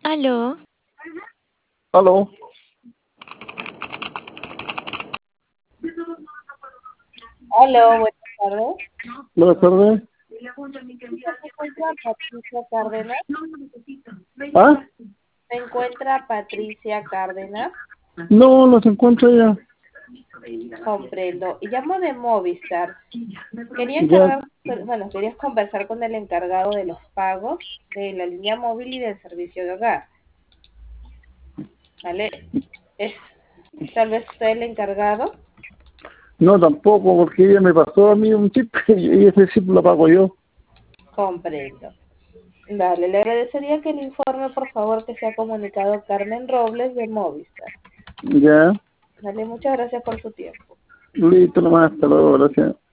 Aló, Aló, Aló, buenas tardes. buenas tardes. Se encuentra Patricia Cárdenas. ¿Ah? Se encuentra Patricia Cárdenas. No, no se encuentra ya. Comprendo. Y llamo de Movistar. Ya, Querías conversar con el encargado de los pagos de la línea móvil y del servicio de hogar. ¿Vale? ¿Es tal vez usted el encargado? no tampoco, porque ella me pasó a mí un chip y ese chip lo pago yo. Comprendo. Vale, le agradecería que le informe, por favor, que se ha comunicado Carmen Robles de Movistar. Ya, Vale, muchas gracias por su tiempo. listo nomás, hasta luego, gracias.